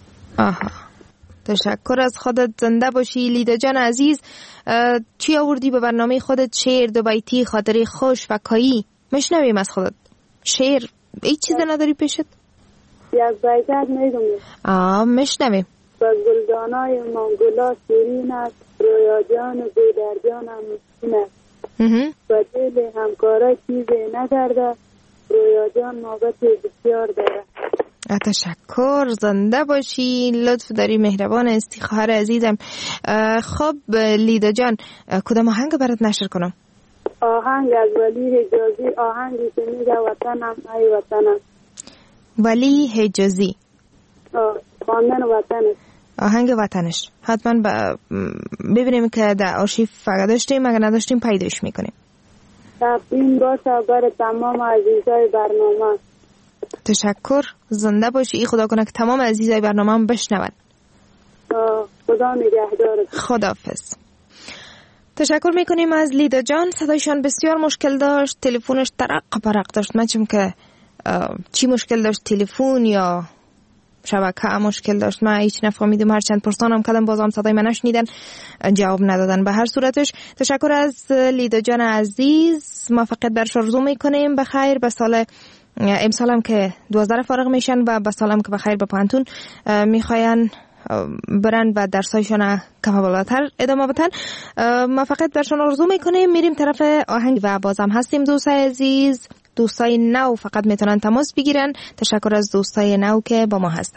تشکر از خودت. زنده باشی. لیدا جان عزیز، چی آوردی به برنامه خودت؟ شعر، دو بیتی، خاطره خوش و کایی؟ مشنویم از خودت. شعر هیچ چیز نداری پیشت؟ یک بیت میگم. مشنویم. با گلدانای مانگولا شیرین است، رویا جان و بیدر جان هم مسکین است. با دل همکارا چیزی نگرده، رویا جان محبت بسیار داره. تشکر. زنده باشی. لطف داری، مهربان هستی خواهر عزیزم. خب لیدا جان، کدام آهنگ برات نشر کنم؟ آهنگ از ولی حجازی، آهنگی که میگه وطنم ای وطنم. ولی حجازی خواندن وطنش. آهنگ وطنش. حتما ببینیم که در آرشیف فقط داشتیم، اگر نداشتیم پیداش میکنیم. تقدیم باشه برای تمام عزیزای برنامه. تشکر. زنده باشی. خدا کنه که تمام عزیزای برنامه هم بشنون. خدا نگهدار. خداحافظ. تشکر میکنیم از لیدا جان. صدایشان بسیار مشکل داشت، تلفنش ترق پرق داشت. من چیم که چی مشکل داشت، تلفن یا شبکه مشکل داشت، من هیچ نفهمیدم. هرچند پرسانم کردم بازم صدای من نشنیدن، جواب ندادن. به هر صورتش تشکر از لیدا جان عزیز. موفقیت برش آرزو میکنیم. بخیر به سال امسال هم که 12 فارغ میشن و به سال هم که بخیر به پانتون میخواین برن و درسایشون کم بالاتر ادامه بدن. موفقیت برشان آرزو میکنیم. میریم طرف آهنگ و بازم هستیم دوستای عزیز. دوستای نو فقط میتونن تماس بگیرن. تشکر از دوستای نو که با ما هستن.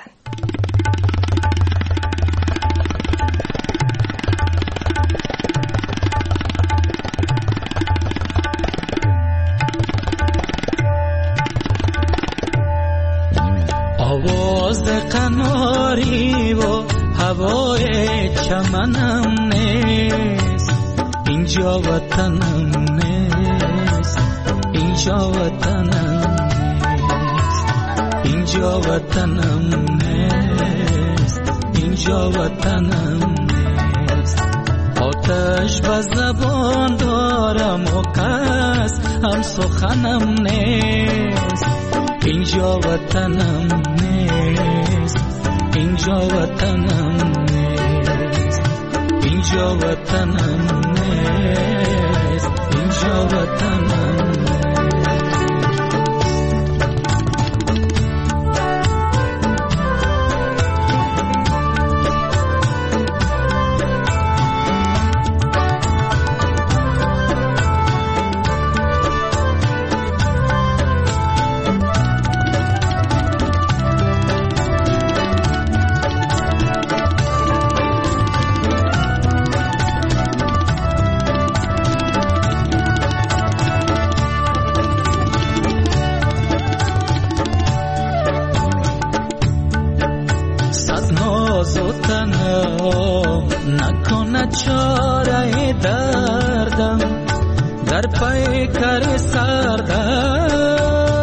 آواز قناری و هوای چمنم نیست، اینجا وطنم نیست، اینجا وطنم نیست، اینجا وطنم نیست، اینجا وطنم نیست. آتش به زبان دارم و کس هم سخنم نیست، اینجا وطنم نیست، اینجا وطنم نیست، اینجا وطنم نیست، اینجا وطنم نیست. چاره دردم در پیکر سردم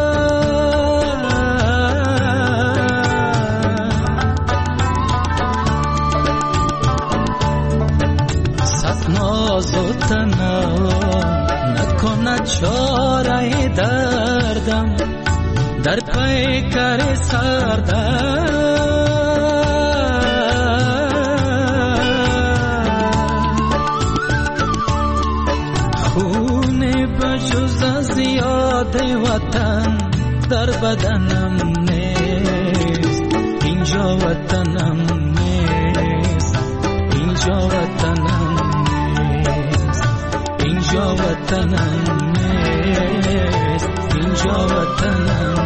صد ناز و تنم نکند چاره دردم در پیکر سردم وطن در بدنم نیست اینجا وطنم نیست اینجا وطنم نیست اینجا وطنم نیست اینجا وطنم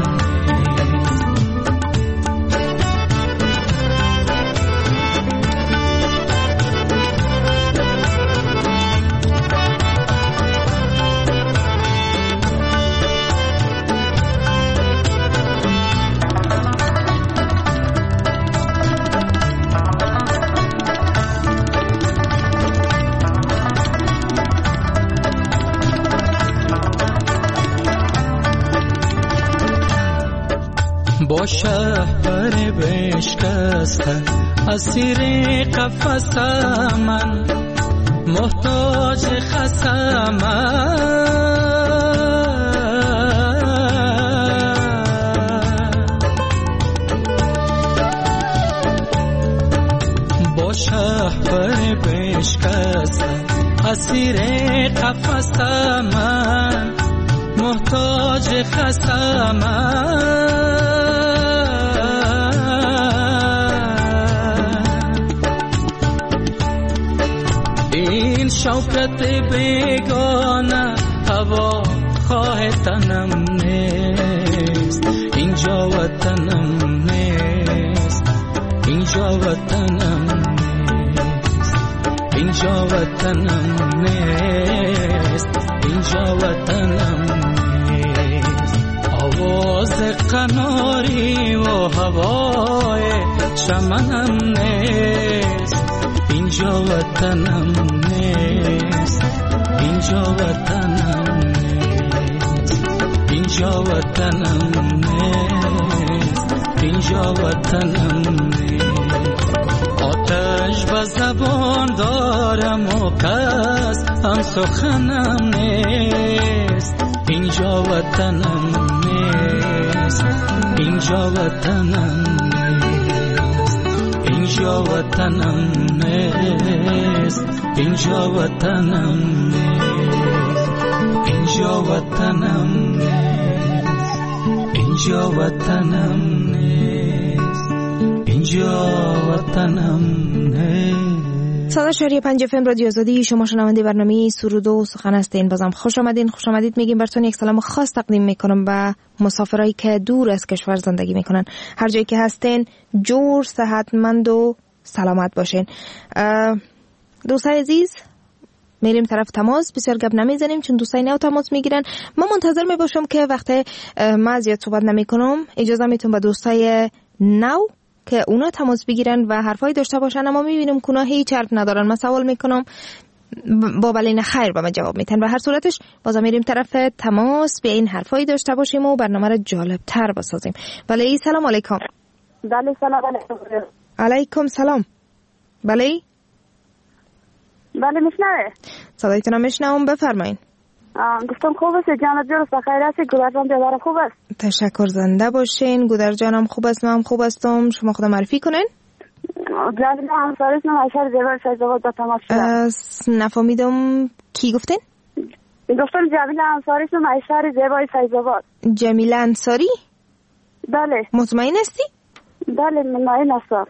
با شهر بشکسته اسیر قفس من محتاج خسم با شهر بشکسته اسیر قفس من محتاج خسم این شوکت بیگانه هوا خواه تنم نیست اینجا وطنم نیست اینجا وطنم نیست اینجا وطنم نیست اینجا وطنم نیست آواز قناری و هوای چمنم نیست اینجا وطنم نیست اینجا وطنم نیست اینجا وطنم نیست اینجا وطنم نیست آتش به زبان دارم و کس هم سخنم نیست اینجا وطنم نیست اینجا وطنم اینجا وطنم نیست اینجا وطنم نیست اینجا وطنم نیست اینجا وطنم نیست اینجا وطنم نیست. 100.5 FM رادیو آزادی، شما شنونده برنامه سرود و سخن هستین. بازم خوش آمدید میگیم. براتون یک سلام خاص تقدیم میکنم به مسافرایی که دور از کشور زندگی میکنن. هر جایی که هستین جور، صحتمند و سلامت باشین. دوستای عزیز، میریم طرف تماس. بسیار گپ نمیزنیم چون دوستای نو تماس میگیرن. من منتظر میباشم که وقتی من زیاد صحبت نمیکنم اجازه میتونم به دوستای نو که اونا تماس بگیرن و حرفای داشته باشن، اما میبینم که اونا هیچ حرف ندارن. من سوال میکنم با بلین خیر به من جواب میتن. به هر صورتش بازم میریم طرف تماس، به این حرفای داشته باشیم و برنامه رو جالب تر بسازیم. بله، سلام علیکم. بله سلام علیکم. علیکم سلام. بله میشنوه؟ صدایتون میشنوم، بفرمایید. گفتم خوب است جناب جان، بخیر است؟ گودر جان بیادر خوب است؟ تشکر، زنده باشین. گودر جانم خوب است، من خوب هستم. شما خود معرفی کنین. جمیله انصاری اسمم، از شهر زیبای فیض‌آباد با تماس شدم. نفهمیدم کی گفتین؟ گفتم جمیله انصاری اسمم، از شهر زیبای فیض‌آباد. جمیله انصاری؟ بله. مطمئن هستی؟ بله مطمئن هستم.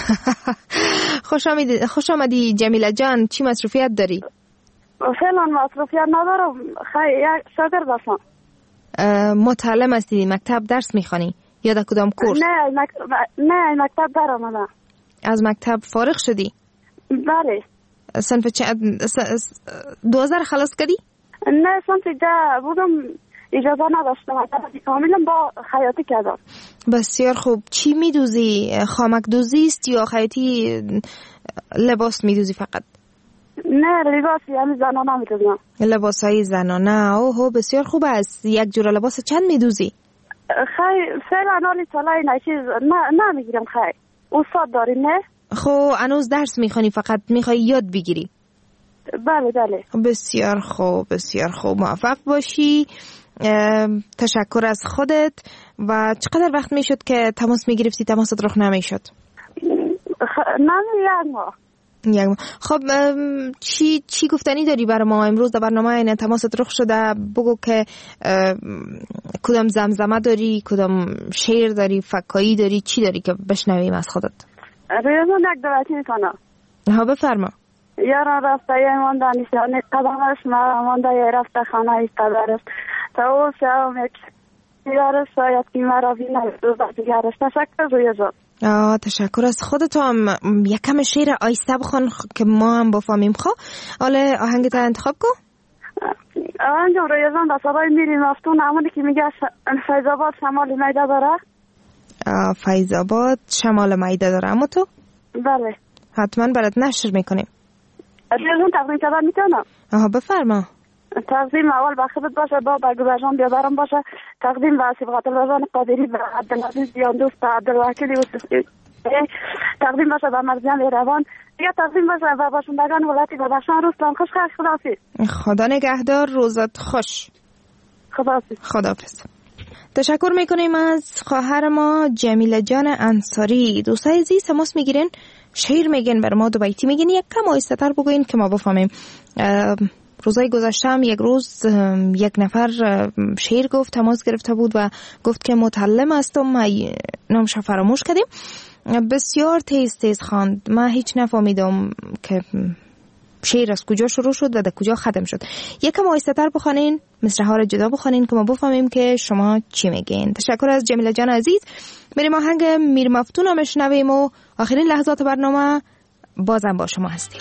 خوش آمدی جمیله جان. چی مصروفیت داری؟ فعلا مصروفیت ندارم، یک شاگرد هستم. متعلم هستی؟ مکتب درس میخوانی یا در کدام کورس؟ نه مکتب درآمدم. از مکتب فارغ شدی؟ بله. صنف 2000 خلاص کردی؟ نه صنف 10 بودم، اجازه نداشتم، کاملا با خیاطی کردم. بسیار خوب. چی میدوزی؟ خامک دوزی است یا خیاطی لباس میدوزی فقط؟ نه لباسی همین زنانه میدوزم. لباسای زنانه. اوه بسیار خوب است. یک جور لباس چند میدوزی؟ خیلی فعلا حالی سالای نه میگیرم. خیلی استاد داری نه؟ خب هنوز درس میخوانی، فقط میخوای یاد بگیری؟ بله بله. بسیار خوب بسیار خوب، موفق باشی. تشکر از خودت. و چقدر وقت میشد که تماس میگرفتی تماست رخ نمیشد؟ یک ماه. خب چی گفتنی داری برای ما امروز در برنامه؟ این تماست رخ شده، بگو که کدام زمزمه داری، کدام شعر داری، فکایی داری، چی داری که بشنویم از خودت؟ ریاضون یک دواتی میکنم. ها بفرما. یاران رفته یه مانده نشانه قدمش مانده یه رفته خانه ایستادرش تا او شام یک دیگرش شاید که مرا بینه روزا دیگرش. تشکر ریاضون. تشکر از خودت. هم یکم شعر آیسته بخون که ما هم بفهمیم. حالا آهنگت انتخاب کن. آهنگم ریاضون در صدای میری مفتون همونی که میگه فیض‌آباد شمال میده داره. فیض‌آباد شمال میده داره. اما تو؟ بله. حتما برات نشر میکنیم. ریاضون تقدیم کردن میتونم؟ بفرما. تقدیم اول به خودت باشه، با برگزاران بیادرم باشه. تقدیم به صبغت الوزان قادری، به عبدالعزیز دیان دوست، به عبدالوکیل یوسفی. تقدیم باشه به مرزیان ایروان. دیگه تقدیم باشه به باشندگان ولایت بدخشان. روزتان خوش. خداحافظ. خدا نگهدار. روزت خوش. خداحافظ. تشکر میکنیم از خواهر ما جمیله جان انصاری. دوستای عزیز تماس میگیرین، شعر میگین، بر ما دو بیتی میگین، یک کم آهسته تر بگوین که ما بفهمیم. روزای گذشته هم یک روز یک نفر شعر گفت، تماس گرفته بود و گفت که متعلم هستم، نامش فراموش کردیم. بسیار تیز خواند. من هیچ نفهمیدم که شعر از کجا شروع شد و در کجا ختم شد. یکم آهسته تر بخوانین، مصرع‌ها رو جدا بخوانین که ما بفهمیم که شما چی میگین. تشکر از جمیله جان عزیز. بریم آهنگ میر مفتون رو بشنویم و آخرین لحظات برنامه بازم با شما هستیم.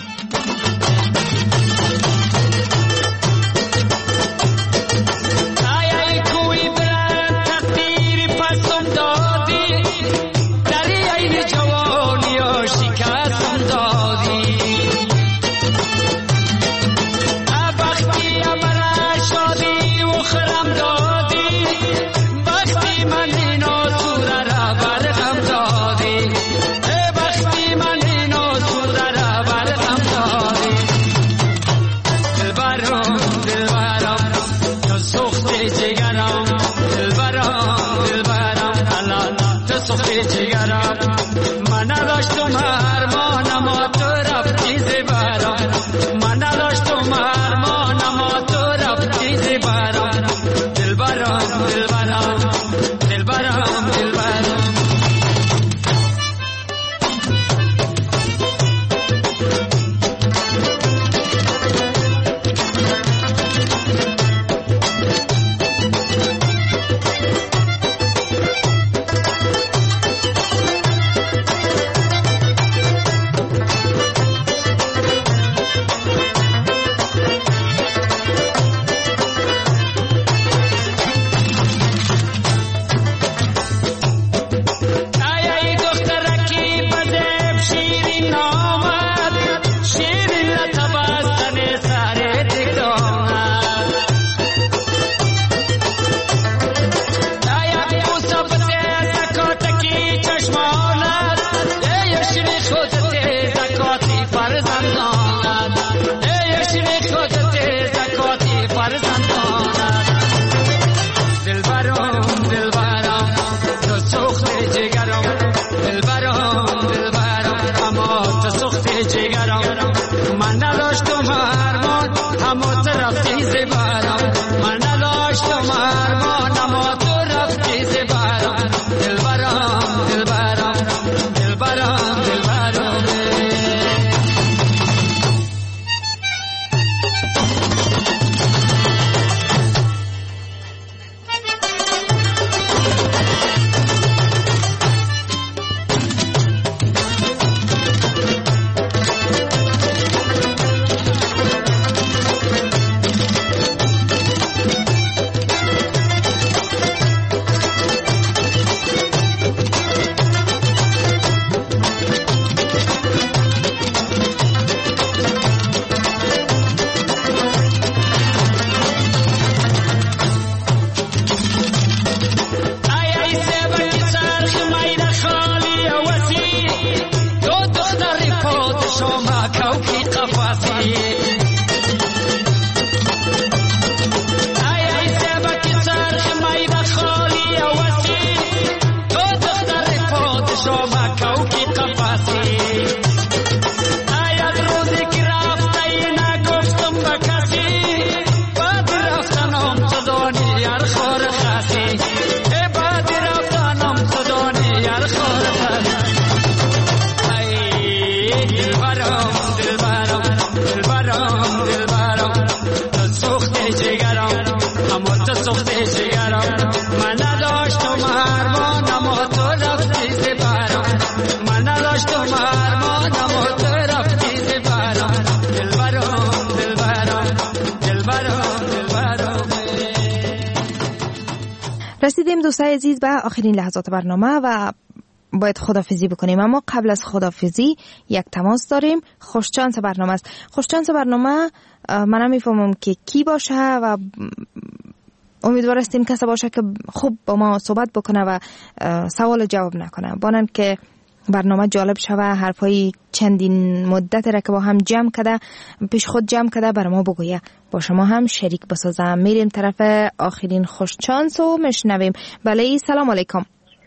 رسیدیم دوستای عزیز به آخرین لحظات برنامه و باید خداحافظی بکنیم، اما قبل از خداحافظی یک تماس داریم. خوشچانس برنامه است. خوشچانس برنامه من نمیفهمم که کی باشه و امیدوار هستیم کسی باشه که خوب با ما صحبت بکنه و سوال جواب نکنه، بانند که برنامه جالب شوه. حرفای چندین مدت را که با هم جمع کرده، پیش خود جمع کرده، بر ما بگویه، با شما هم شریک بسازم. میریم طرف آخرین خوشچانس و مشنویم. بله، سلام علیکم.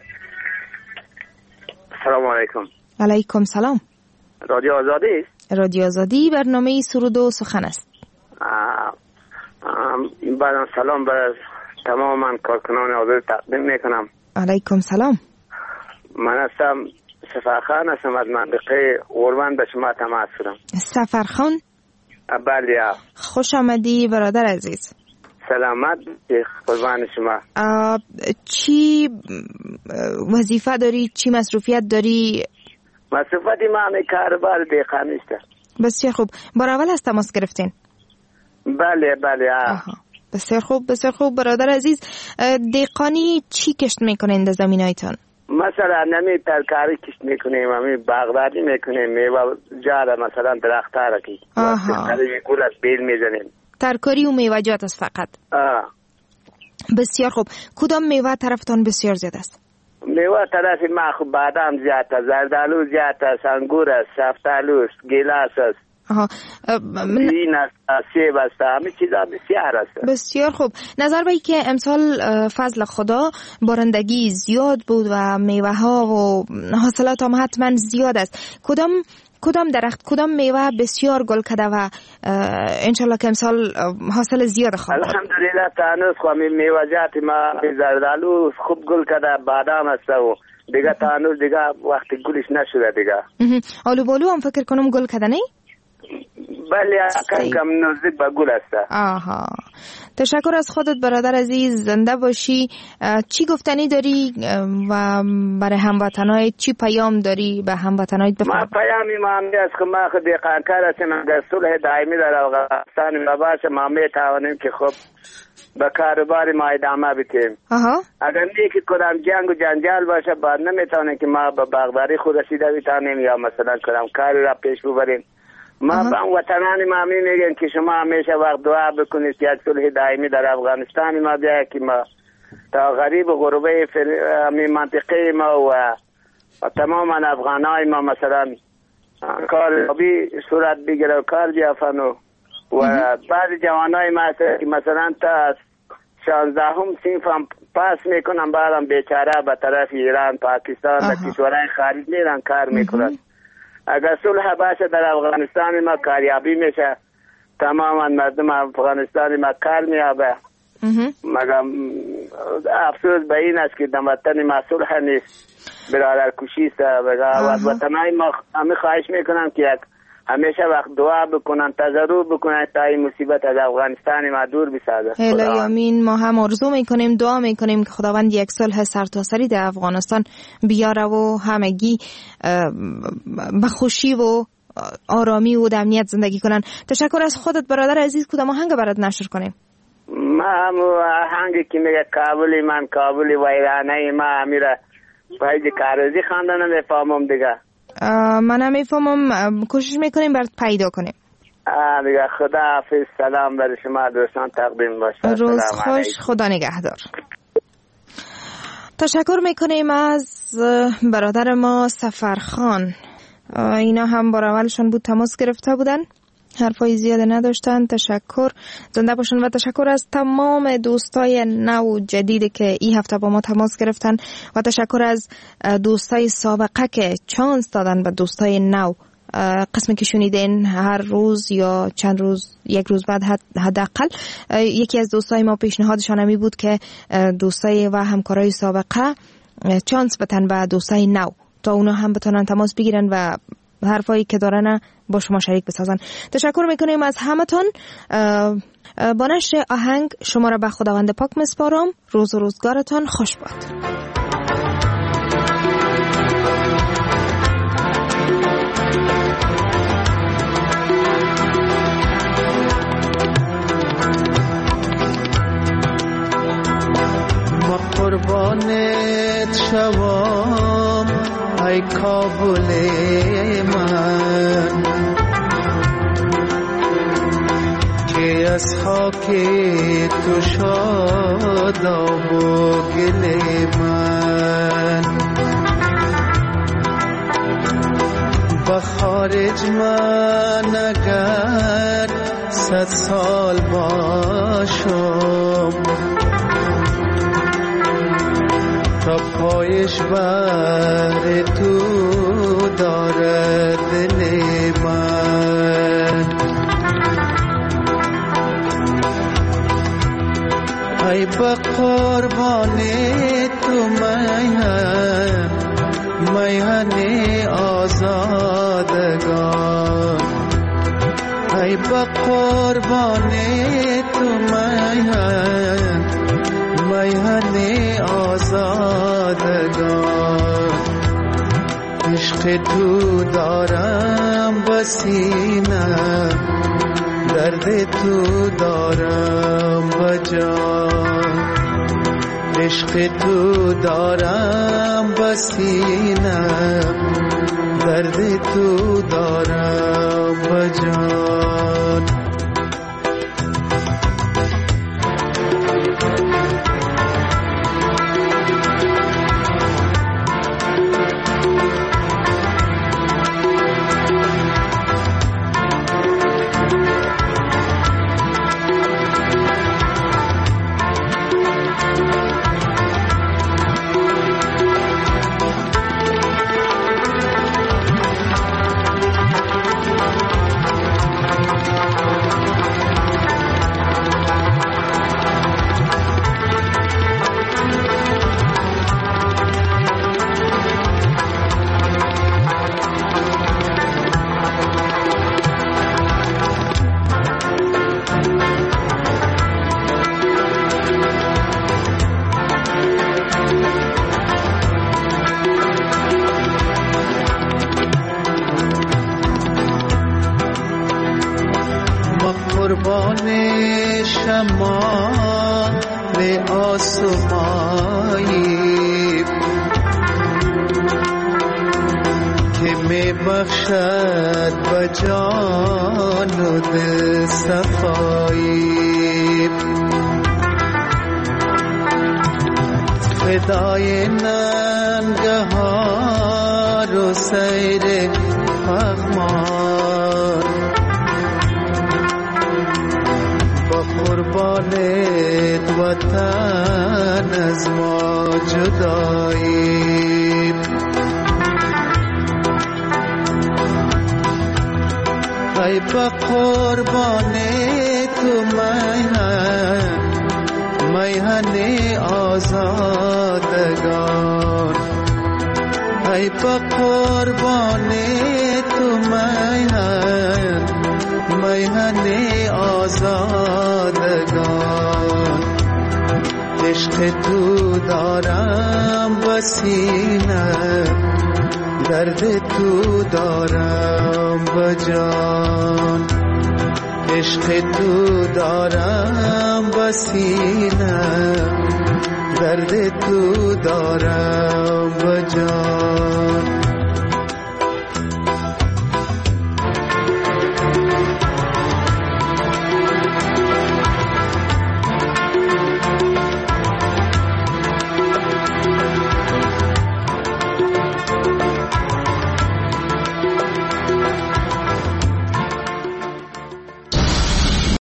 سلام علیکم. علیکم سلام. رادیو آزادی؟ رادیو آزادی، برنامه سرود و سخن است. بعدم سلام بر تمام من کارکنان آزادی تقدیم میکنم. علیکم سلام. من هستم سفرخان، هستم از منطقه اوربند، به شما تماس دارم. سفرخان؟ بله. خوش آمدی برادر عزیز. سلامت، قربان شما. چی وظیفه داری؟ چی مصروفیت داری؟ مصروفیتی من کاربار دهقانی است. بسیار خوب. بار اول از تماس گرفتین؟ بله. بسیار خوب، بسیار خوب برادر عزیز. دهقانی چی کشت میکنین در زمینایتان؟ مثلا نمی ترکاری کشت میکنیم، همی باغداری میکنیم، میوه جاره، مثلا درخت ترکی. گل از بیل میزنیم. ترکاری و میوه‌جات است فقط. بسیار خوب. کدام میوه طرفتان بسیار زیاد است؟ میوه طرف ما خوب بادام زیاد است، زردالو زیاد است، انگور است، شفتالو است، گیلاس است. این است، سیب است، همه چیزا بسیار است. بسیار خوب. نظر به که امسال فضل خدا بارندگی زیاد بود و میوه ها و حاصلات هم حتما زیاد است. کدام درخت، کدام میوه بسیار گل کرده و انشالله که امسال حاصل زیاد خواهد؟ الحمدلله تانوس خواهی میوه‌جات ما زردالو خوب گل کرده، بادام است و دیگه تانوس دیگه وقتی گلش نشده دیگه. آلو بالو هم فکر کنم گل کرده نی؟ بله، کم نزدیک به گل است. تشکر از خودت برادر عزیز، زنده باشی. چی گفتنی داری و برای هموطنای چی پیام داری به هموطنای ما پیامی ما است که ما خود دهقانکار هستیم، در صلح دائمی در افغانستان ما باشه، ما میتوانیم که خب به کاروبار ما ادامه بدیم. اگر نه که کدام جنگ و جنجال باشه بعد نمیتونیم که ما به باغداری خود رسیده بتانیم یا مثلا کدام کاری را پیش ببریم. ما با وطنان ما میگن که شما همیشه وقت دعا بکنید که یک صلح دائمی در افغانستان ما بیاید که ما تا غریب و غربه منطقه ما و تمام افغانای ما مثلا کار صورت بگیره و کار بیافن و بعض جوانای ما که مثلا تا 16ام صنف هم پاس میکنن بعدم بیچاره به طرف ایران، پاکستان و کشورهای خارج میرن کار میکنن. اگر صلح باشه در افغانستان ما کاریابی میشه، تماما مردم افغانستان ما کار میابه. مگر افسوس به این است که در وطن ما صلح نیست، برادر کشی است. و وطنای ما همه خواهش میکنم که همیشه وقت دعا بکنن، تضرع بکنن تا این مصیبت از افغانستان ما دور بسازه. الهی آمین. ما هم آرزو میکنیم، دعا میکنیم که خداوند یک صلح سرتاسری در افغانستان بیاره و همگی به خوشی و آرامی و در امنیت زندگی کنن. تشکر از خودت برادر عزیز. کدام آهنگ برات نشر کنیم؟ ما هم آهنگی که میگه کابلی من کابلی ویرانه ما امیره باید کارزی خواندن نمیفهمم دیگه. من هم میفهمم، کوشش میکنیم برات پیدا کنیم. دیگه خدا حافظ. سلام بر شما دوستان تقدیم باشه. روز خوش، خدا نگهدار. تشکر میکنیم از برادر ما سفرخان. اینا هم بار اولشون بود تماس گرفته بودن، حرفای زیاده نداشتن. تشکر، زنده باشن. و تشکر از تمام دوستای نو جدید که این هفته با ما تماس گرفتن و تشکر از دوستای سابقه که چانس دادن به دوستای نو. قسمی که شنیدین هر روز یا چند روز، یک روز بعد حداقل، یکی از دوستای ما پیشنهادشان همی بود که دوستای و همکارای سابقه چانس بدن به دوستای نو تا اونا هم بتونن تماس بگیرن و حرفایی که دارن با شما شریک بسازن. تشکر میکنیم از همتون. با نشر آهنگ شما را به خداوند پاک مسپارم. روز و روزگارتان خوش باد. شوام ای کابل من که از خاک تو شاداب و گل من با خارج من اگر 100 سال باشم تا پایش بر تو دارد دل من ای با قربان تو میهن آزادگان ای با قربان تو میهن آزادگان عشق تو دارم بسینه درد تو دارم بجان عشق تو دارم بسینه درد تو دارم بجان قربان شمال آسمایی که می بخشد به جان و دل صفایی فدای ننگهار و سیر پغمان قربانت وطن از ما جدایی ای با قربان تو میهن آزادگان ای با قربان تو میهن آزادگان عشق تو دارم بسینه درد تو دارم بجان عشق تو دارم بسینه درد تو دارم بجان